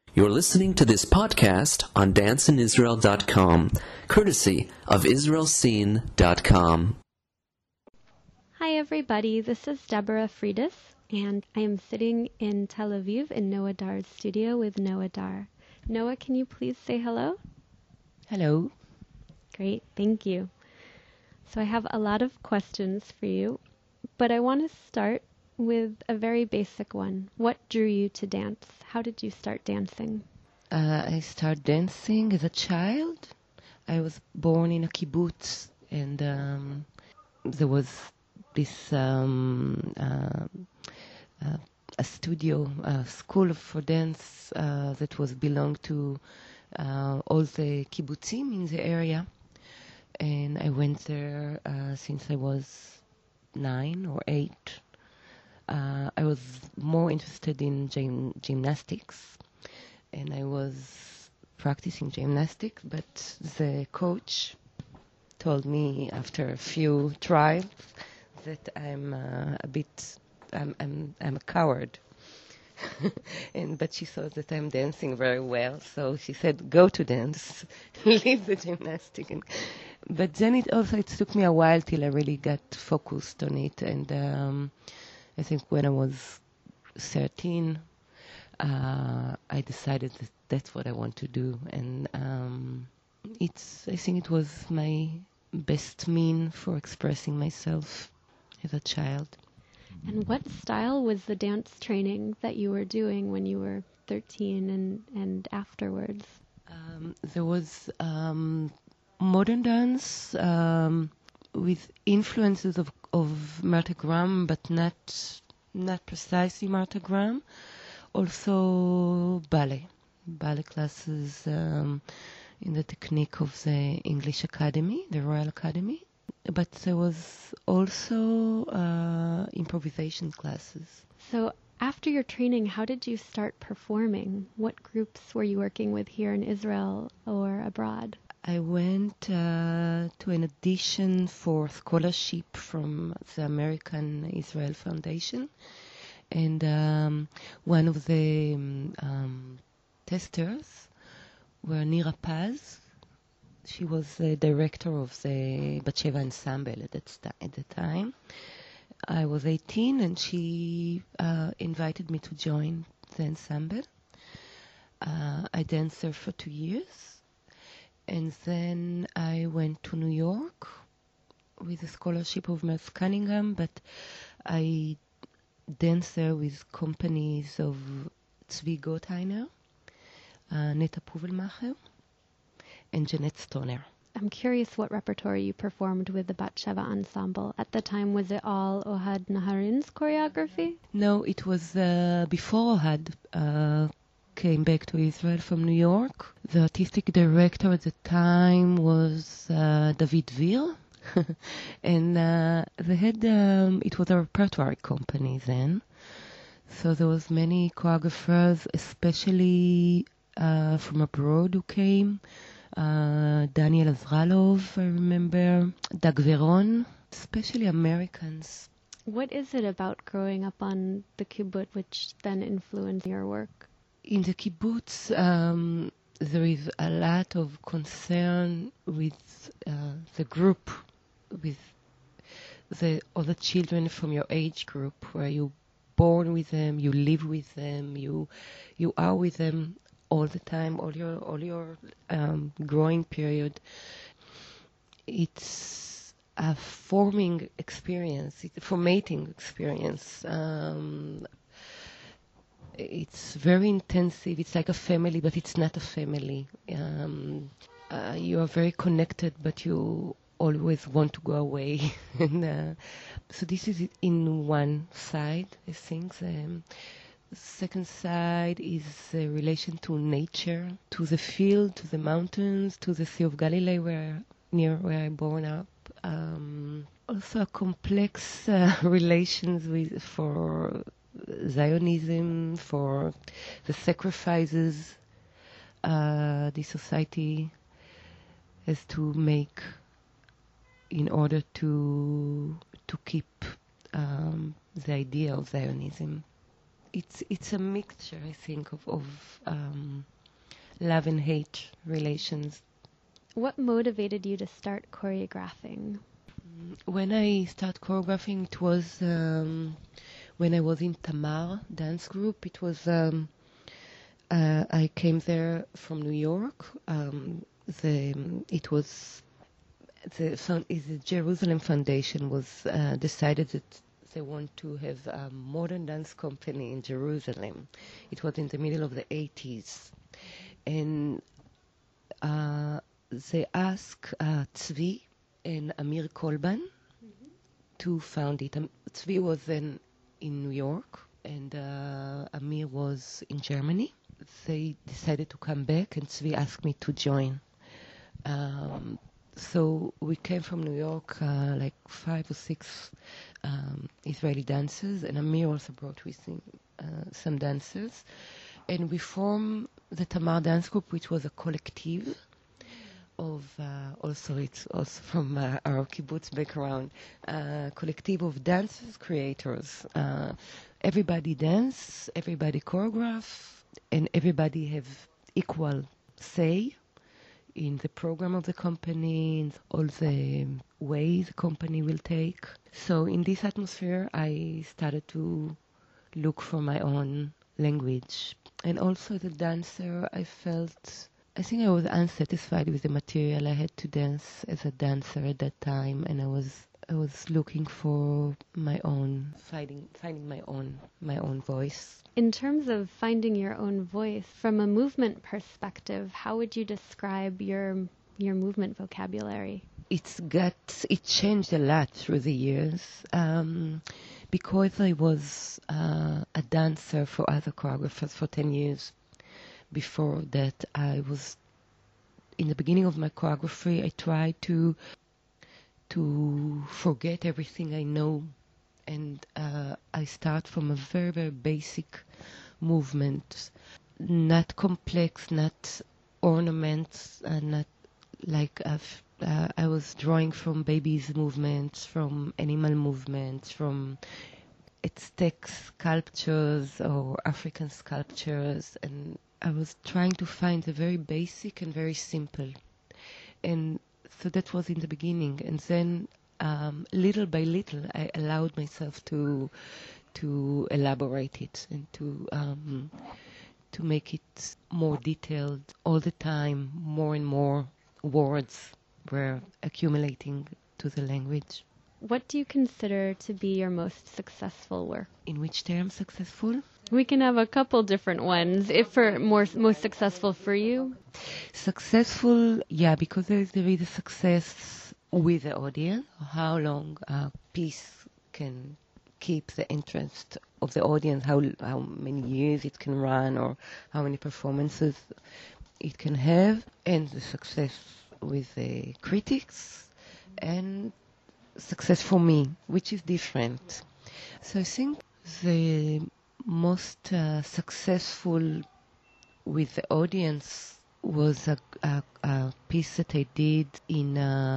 You're listening to this podcast on danceinisrael.com, courtesy of israelscene.com. Hi everybody, this is Deborah Friedis, and I am sitting in Tel Aviv in Noah Dar's studio with Noah Dar. Noah, can you please say hello? Hello. Great, thank you. So I have a lot of questions for you, but I want to start with a very basic one. What drew you to dance? How did you start dancing? I started dancing as a child. I was born in a kibbutz, and there was this a studio, a school for dance that was belonged to all the kibbutzim in the area, and I went there since I was 9 or 8. I was more interested in gymnastics, and I was practicing gymnastics, but the coach told me after a few trials that I'm a coward. But she saw that I'm dancing very well, so she said, go to dance, leave the gymnastics. But then it took me a while till I really got focused on it, and I think when I was 13, I decided that that's what I want to do, and I think it was my best mean for expressing myself as a child. And what style was the dance training that you were doing when you were 13 and afterwards? There was modern dance with influences of Martha Graham, but not precisely Martha Graham. Also ballet classes in the technique of the English Academy, the Royal Academy. But there was also improvisation classes. So after your training, how did you start performing? What groups were you working with here in Israel or abroad? I went to an audition for scholarship from the American Israel Foundation, and one of the testers were Nira Paz. She was the director of the Bat Sheva ensemble at the time. I was 18, and she invited me to join the ensemble. I danced there for 2 years. And then I went to New York with a scholarship of Merce Cunningham, but I danced there with companies of Tzvi Gottheiner, Netta Puvelmacher, and Jeanette Stoner. I'm curious what repertoire you performed with the Bat Sheva ensemble. At the time, was it all Ohad Naharin's choreography? No, it was before Ohad came back to Israel from New York. The artistic director at the time was David Dvir, and they had it was a repertoire company then, so there was many choreographers, especially from abroad, who came. Daniel Azralov, I remember, Dag Veron, especially Americans. What is it about growing up on the kibbutz which then influenced your work? In the kibbutz, there is a lot of concern with the group, with the other children from your age group, where you're born with them, you live with them, you are with them all the time, all your growing period. It's a formating experience. It's very intensive. It's like a family, but it's not a family. You are very connected, but you always want to go away. And so this is in one side, I think. The second side is the relation to nature, to the field, to the mountains, to the Sea of Galilee, near where I born up. Also a complex relations for Zionism, for the sacrifices the society has to make in order to keep the idea of Zionism. it's a mixture, I think, of love and hate relations. What motivated you to start choreographing? When I started choreographing, it was when I was in Tamar dance group. It was I came there from New York. It was the Jerusalem Foundation was decided that they want to have a modern dance company in Jerusalem. It was in the middle of the 80s, and they asked Tzvi and Amir Kolban to found it. Tzvi was then in New York, and Amir was in Germany. They decided to come back, and Tzvi asked me to join. So we came from New York, like 5 or 6 Israeli dancers, and Amir also brought with him some dancers. And we formed the Tamar Dance Group, which was a collective of, it's also from our kibbutz background, collective of dancers, creators. Everybody dance, everybody choreograph, and everybody have equal say in the program of the company, in all the ways the company will take. So in this atmosphere, I started to look for my own language. And also as a dancer, I think I was unsatisfied with the material I had to dance as a dancer at that time, and I was looking for my own, finding my own voice. In terms of finding your own voice, from a movement perspective, how would you describe your movement vocabulary? It changed a lot through the years. Because I was a dancer for other choreographers for 10 years. Before that, I was, in the beginning of my choreography, I tried to forget everything I know, and I start from a very, very basic movement, not complex, not ornaments, not like I was drawing from babies' movements, from animal movements, from Aztec sculptures or African sculptures, and I was trying to find the very basic and very simple. And so that was in the beginning. And then little by little, I allowed myself to elaborate it and to make it more detailed all the time. More and more words were accumulating to the language. What do you consider to be your most successful work? In which term successful? We can have a couple different ones. If for most successful for you? Successful, yeah, because there is a success with the audience. How long a piece can keep the interest of the audience, how many years it can run, or how many performances it can have, and the success with the critics, and success for me, which is different. So I think the most successful with the audience was a piece that I did in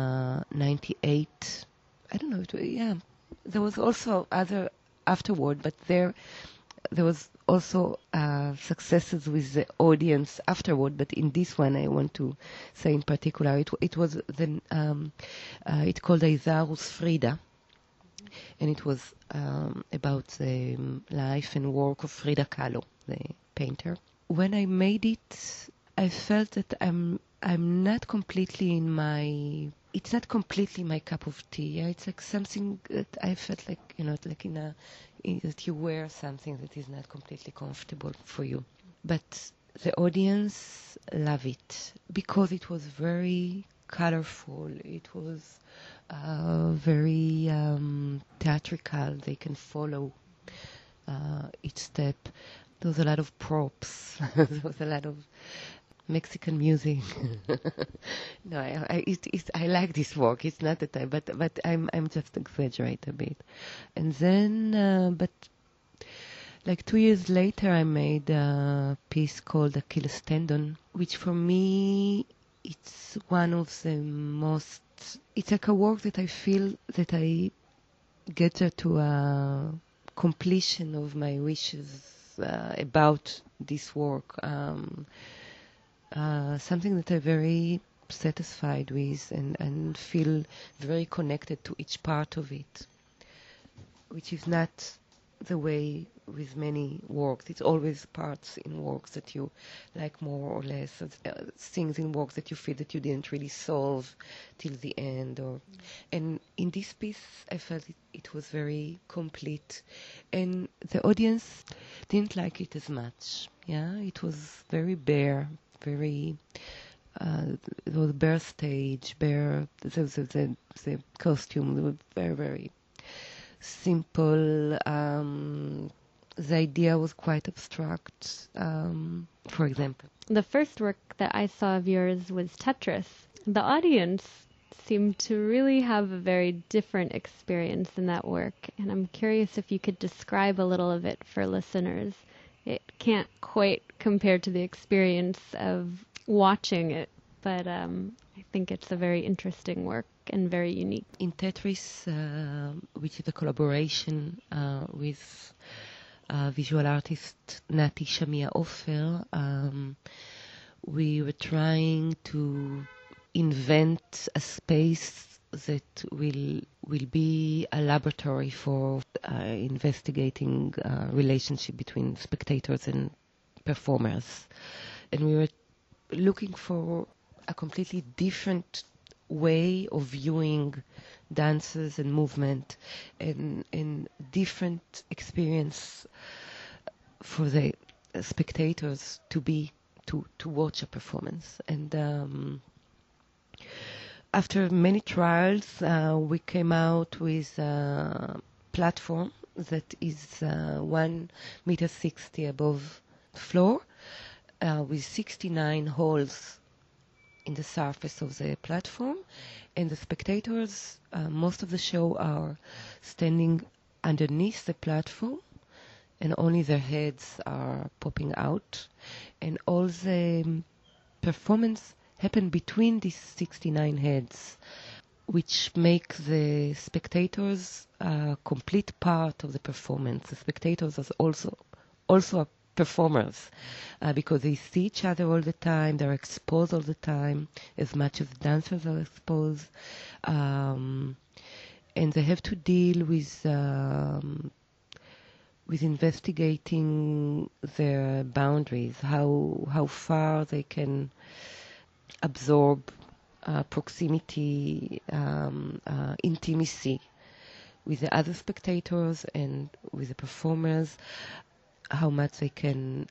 98. I don't know, there was also other afterward, but there was also successes with the audience afterward. But in this one, I want to say in particular, it was it's called Aizarus Frida, and it was about the life and work of Frida Kahlo, the painter. When I made it, I felt that I'm not completely it's not completely my cup of tea. Yeah? It's like something that I felt like, like that you wear something that is not completely comfortable for you. But the audience love it because it was very colorful. It was very theatrical. They can follow each step. There was a lot of props. There was a lot of Mexican music. No, I like this work. It's not that but I'm just exaggerate a bit. And then, but like 2 years later, I made a piece called Achilles Tendon, which for me, it's one of the most. It's like a work that I feel that I get to a completion of my wishes about this work. Something that I'm very satisfied with and feel very connected to each part of it, which is not the way with many works. It's always parts in works that you like more or less, things in works that you feel that you didn't really solve till the end. And in this piece, I felt it was very complete, and the audience didn't like it as much. Yeah, it was very bare, very. It was bare stage, bare. The costume was very, very simple. The idea was quite abstract, for example. The first work that I saw of yours was Tetris. The audience seemed to really have a very different experience in that work, and I'm curious if you could describe a little of it for listeners. It can't quite compare to the experience of watching it, but I think it's a very interesting work and very unique. In Tetris, which is a collaboration with visual artist Nati Shamia Ofer, we were trying to invent a space that will be a laboratory for investigating relationship between spectators and performers. And we were looking for a completely different way of viewing dances and movement, and different experience for the spectators to watch a performance. And after many trials, we came out with a platform that is 1.60 meters above the floor, with 69 holes in the surface of the platform, and the spectators, most of the show are standing underneath the platform, and only their heads are popping out, and all the performance happen between these 69 heads, which make the spectators a complete part of the performance. The spectators are also performers, because they see each other all the time, they're exposed all the time, as much as dancers are exposed, and they have to deal with investigating their boundaries, how far they can absorb proximity, intimacy with the other spectators and with the performers, how much they can,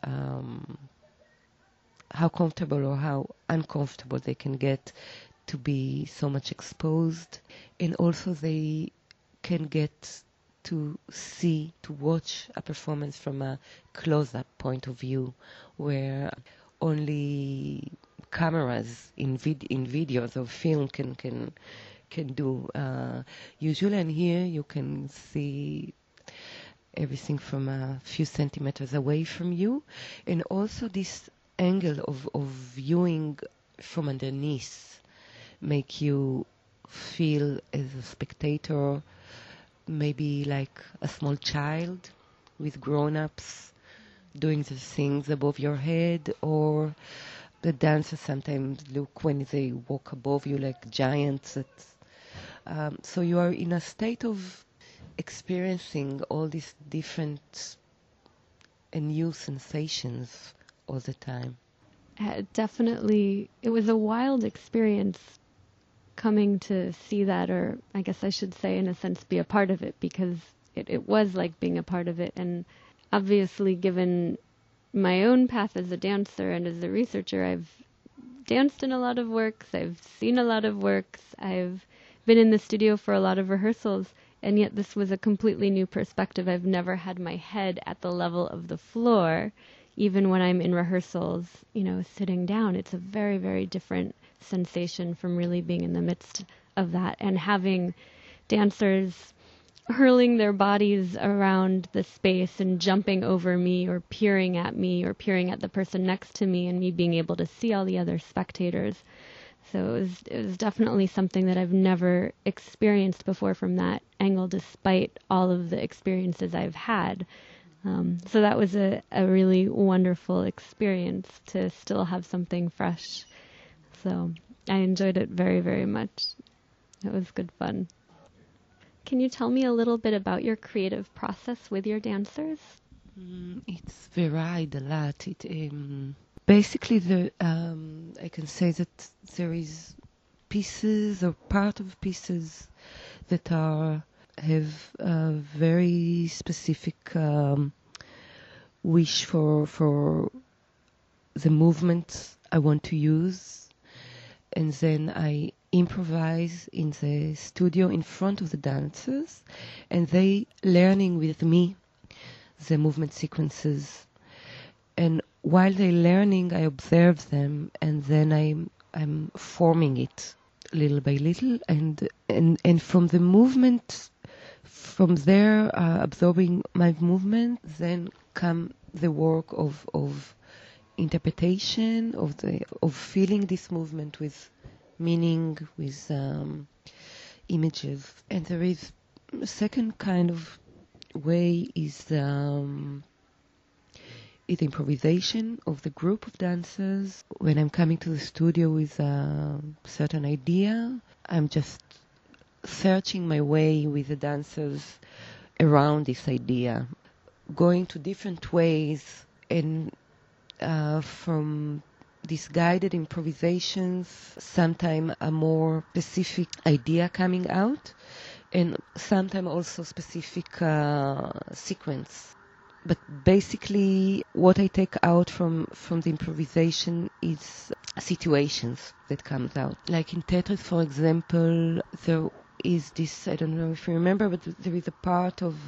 how comfortable or how uncomfortable they can get to be so much exposed. And also they can get to watch a performance from a close-up point of view, where only cameras in videos or film can do. Usually, and here you can see everything from a few centimeters away from you, and also this angle of viewing from underneath make you feel as a spectator maybe like a small child with grown-ups doing the things above your head, or the dancers sometimes look when they walk above you like giants. So you are in a state of experiencing all these different and new sensations all the time. Definitely, it was a wild experience coming to see that, or I guess I should say in a sense be a part of it, because it was like being a part of it. And obviously, given my own path as a dancer and as a researcher, I've danced in a lot of works, I've seen a lot of works, I've been in the studio for a lot of rehearsals, and yet this was a completely new perspective. I've never had my head at the level of the floor. Even when I'm in rehearsals, sitting down, it's a very, very different sensation from really being in the midst of that and having dancers hurling their bodies around the space and jumping over me or peering at the person next to me, and me being able to see all the other spectators. So it was definitely something that I've never experienced before from that angle, despite all of the experiences I've had. So that was a really wonderful experience to still have something fresh. So I enjoyed it very, very much. It was good fun. Can you tell me a little bit about your creative process with your dancers? It's varied a lot. Basically, I can say that there is pieces or part of pieces that have a very specific wish for the movements I want to use, and then I improvise in the studio in front of the dancers, and they learning with me the movement sequences. And while they're learning, I observe them, and then I'm forming it little by little, and from the movement, from there absorbing my movement, then come the work of interpretation of feeling this movement with meaning, with images. And there is a second kind of way is improvisation of the group of dancers. When I'm coming to the studio with a certain idea, I'm just searching my way with the dancers around this idea, going to different ways, and from these guided improvisations, sometimes a more specific idea coming out, and sometimes also specific sequence. But basically, what I take out from the improvisation is situations that comes out. Like in Tetris, for example, there is this, I don't know if you remember, but there is a part of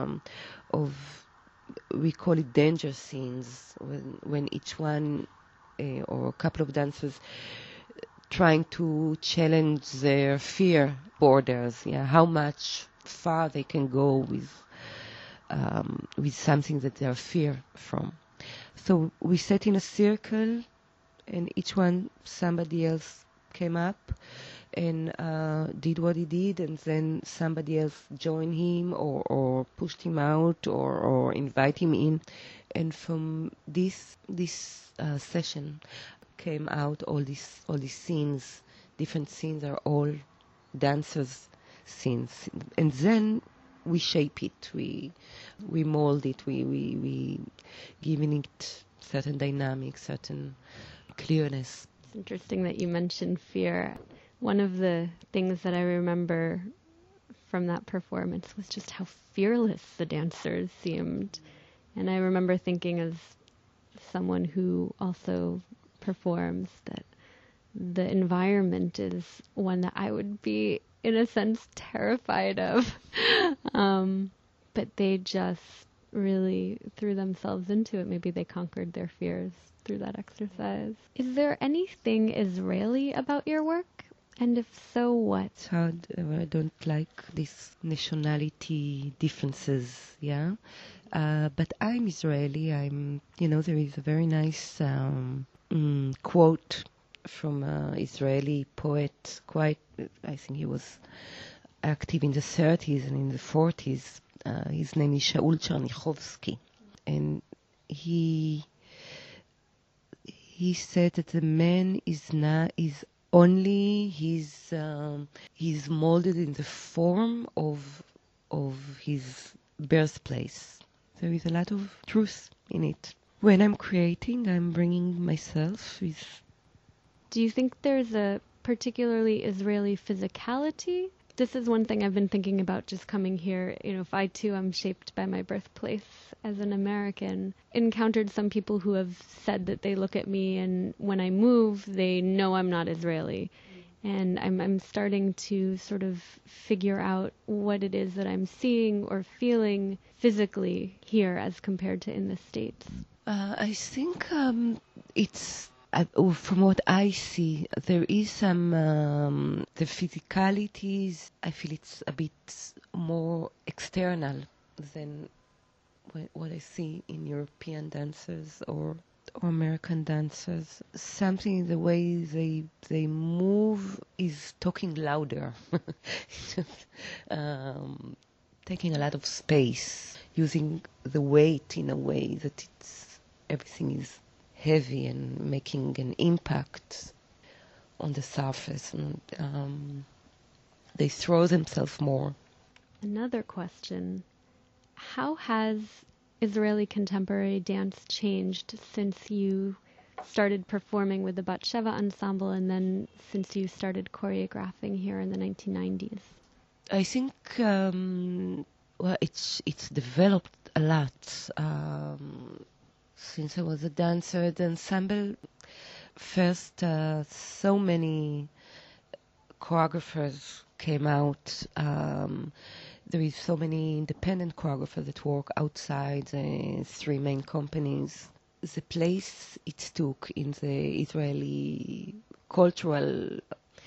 we call it danger scenes, when each one or a couple of dancers trying to challenge their fear borders, how much far they can go with something that they are fear from. So we sat in a circle, and somebody else came up and did what he did, and then somebody else joined him or pushed him out or invite him in. And from this session came out all these scenes. Different scenes are all dancers' scenes, and then we shape it, we mold it, we giving it certain dynamics, certain clearness. It's interesting that you mentioned fear. One of the things that I remember from that performance was just how fearless the dancers seemed. And I remember thinking, as someone who also performs, that the environment is one that I would be, in a sense, terrified of. But they just really threw themselves into it. Maybe they conquered their fears through that exercise. Is there anything Israeli about your work? And if so, what? It's hard. I don't like these nationality differences, but I'm Israeli. There is a very nice quote from an Israeli poet, I think he was active in the 30s and in the 40s. His name is Shaul Chernichovsky. And he said that the man is only he's molded in the form of his birthplace. There is a lot of truth in it. When I'm creating, I'm bringing myself with. Do you think there's a particularly Israeli physicality? This is one thing I've been thinking about just coming here. If I too am shaped by my birthplace as an American, encountered some people who have said that they look at me and when I move, they know I'm not Israeli. And I'm starting to sort of figure out what it is that I'm seeing or feeling physically here as compared to in the States. I think it's. From what I see, there is some the physicalities. I feel it's a bit more external than what I see in European dancers or American dancers. Something in the way they move is talking louder, taking a lot of space. using the weight in a way that everything is heavy and making an impact on the surface, and they throw themselves more. Another question. How has Israeli contemporary dance changed since you started performing with the Bat Sheva ensemble and then since you started choreographing here in the 1990s? I think it's developed a lot since I was a dancer. The ensemble first, so many choreographers came out. There is so many independent choreographers that work outside the three main companies. The place it took in the Israeli cultural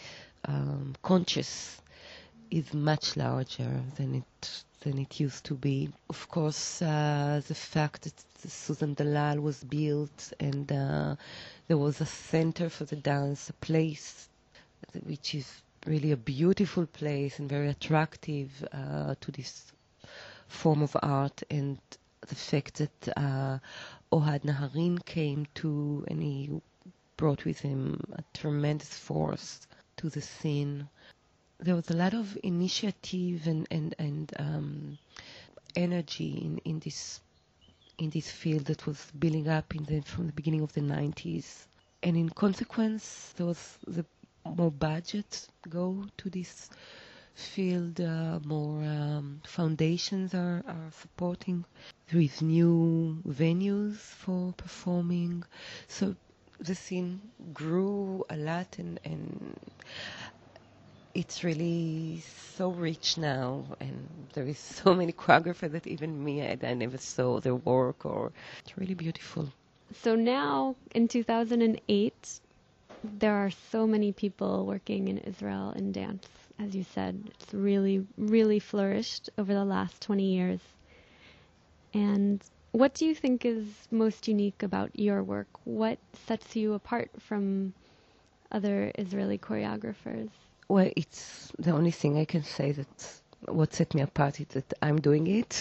conscious is much larger than it used to be. Of course, the fact that Susan Dalal was built and there was a center for the dance, a place which is really a beautiful place and very attractive to this form of art, and the fact that Ohad Naharin came to, and he brought with him a tremendous force to the scene. There was a lot of initiative and energy in this field that was building up from the beginning of the 90s, and in consequence, there was more budget go to this field, more foundations are supporting. There is new venues for performing, so the scene grew a lot, and it's really so rich now, and there is so many choreographers that even me, I never saw their work, or it's really beautiful. So now, in 2008, there are so many people working in Israel in dance. As you said, it's really, really flourished over the last 20 years. And what do you think is most unique about your work? What sets you apart from other Israeli choreographers? Well, it's the only thing I can say that what set me apart is that I'm doing it.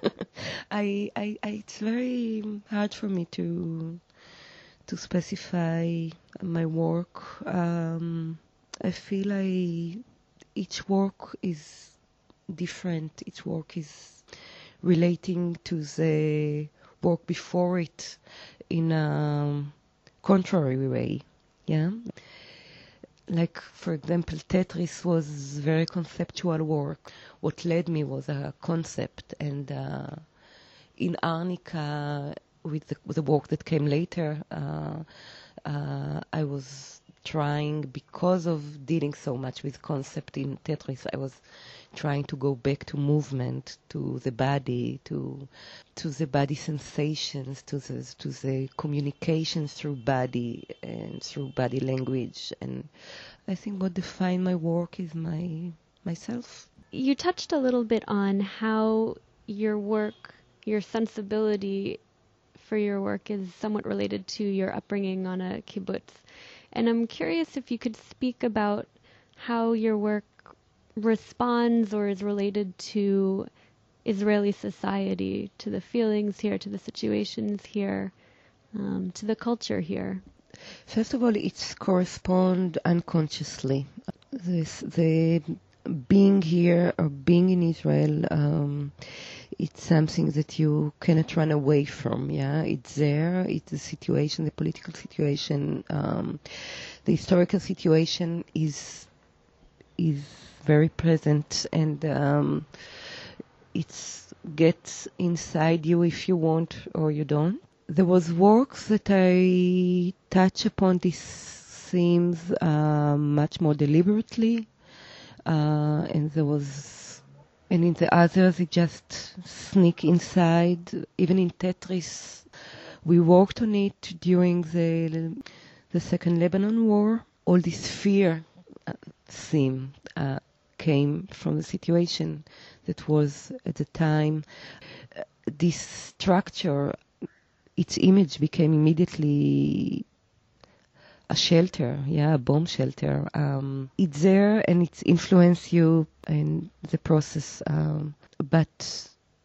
It's very hard for me to specify my work. I feel each work is different. Each work is relating to the work before it in a contrary way. Yeah. Like, for example, Tetris was very conceptual work. What led me was a concept, and in Arnica, with the work that came later, I was trying, because of dealing so much with concept in Tetris, I was trying to go back to movement, to the body, to the body sensations, to the communication through body and through body language. And I think what defined my work is myself. You touched a little bit on how your work, your sensibility for your work is somewhat related to your upbringing on a kibbutz. And I'm curious if you could speak about how your work responds or is related to Israeli society, to the feelings here, to the situations here, to the culture here. First of all, it's correspond unconsciously. The being here or being in Israel, it's something that you cannot run away from. Yeah, it's there. It's the situation, the political situation, the historical situation is very present, and it gets inside you if you want or you don't. There was work that I touch upon these themes much more deliberately, and in the others it just sneak inside. Even in Tetris, we worked on it during the Second Lebanon War. All this fear theme came from the situation that was at the time. This structure, its image became immediately a shelter, a bomb shelter. It's there and it's influenced you in the process. But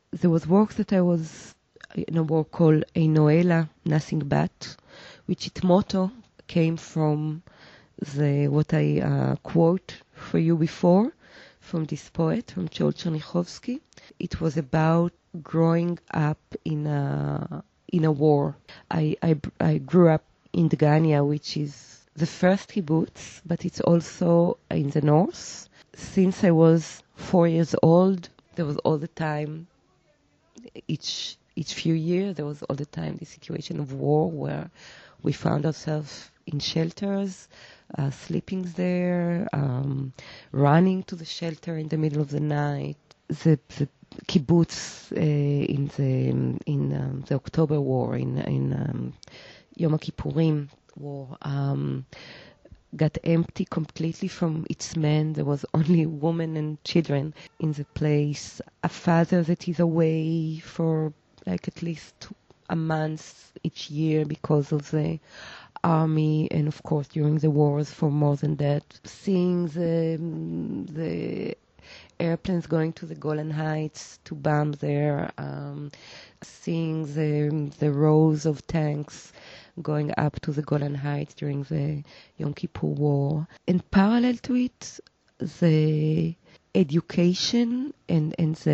there was work that I was in a work called Einoela, Nothing But, which its motto came from what I quote for you before, from this poet, from Joel Chernychovsky. It was about growing up in a war. I grew up in Dgania, which is the first kibbutz, but it's also in the north. Since I was 4 years old, there was all the time, each few years, there was all the time the situation of war where we found ourselves in shelters, sleeping there, running to the shelter in the middle of the night. The kibbutz in the October War, in Yom Kippurim War, got empty completely from its men. There was only women and children in the place. A father that is away for like at least a month each year because of the army, and of course during the wars for more than that. Seeing the airplanes going to the Golan Heights to bomb there, seeing the rows of tanks going up to the Golan Heights during the Yom Kippur War. And parallel to it, the education and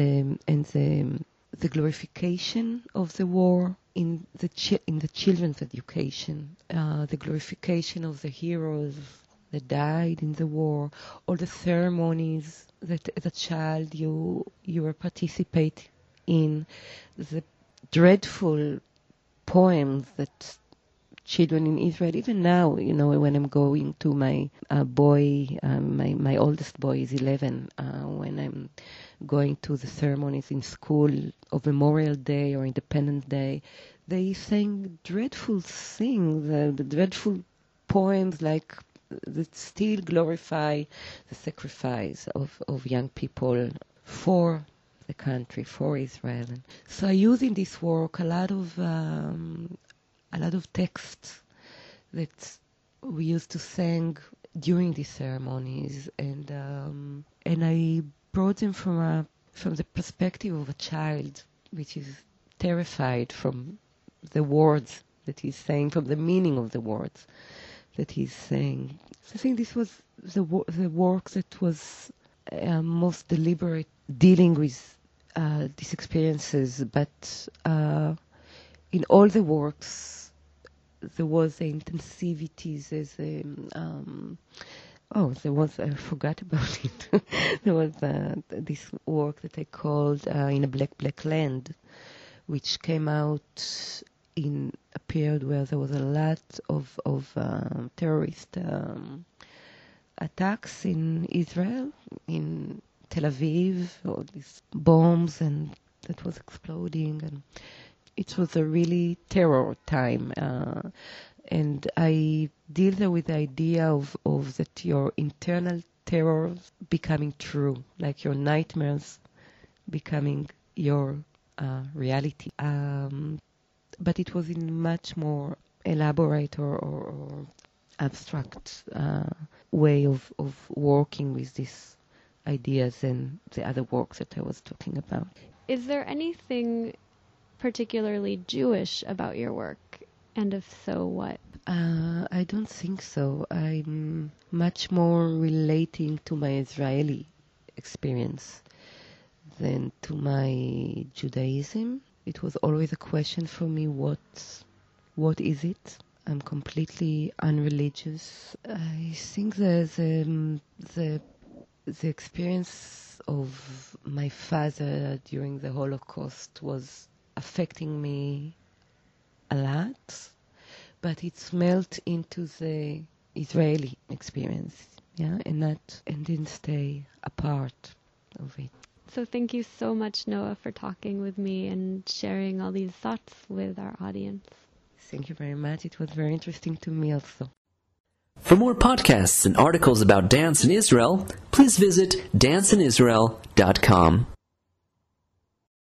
the glorification of the war in the children's education, the glorification of the heroes that died in the war, all the ceremonies that as a child you were participating in, the dreadful poems that children in Israel, even now, when I'm going to my boy, my oldest boy is 11, when I'm going to the ceremonies in school of Memorial Day or Independence Day, they sing dreadful things, the dreadful poems like that still glorify the sacrifice of young people for the country, for Israel. And so I use in this work a lot of texts that we used to sing during these ceremonies, and I brought them from the perspective of a child, which is terrified from the words that he's saying, from the meaning of the words that he's saying. So I think this was the work that was most deliberate, dealing with these experiences, but in all the works there was the intensivity, I forgot about it. There was this work that I called In a Black Land, which came out in a period where there was a lot of terrorist attacks in Israel, in Tel Aviv, all these bombs and that was exploding, and it was a really terror time. And I deal there with the idea of that your internal terror becoming true, like your nightmares becoming your reality. But it was in much more elaborate or abstract way of working with these ideas than the other works that I was talking about. Is there anything particularly Jewish about your work? And if so, what? I don't think so. I'm much more relating to my Israeli experience than to my Judaism. It was always a question for me, what is it? I'm completely unreligious. I think the experience of my father during the Holocaust was affecting me a lot, but it smelt into the Israeli experience, and didn't stay a part of it. So thank you so much, Noah, for talking with me and sharing all these thoughts with our audience. Thank you very much. It was very interesting to me also. For more podcasts and articles about dance in Israel, please visit danceinisrael.com.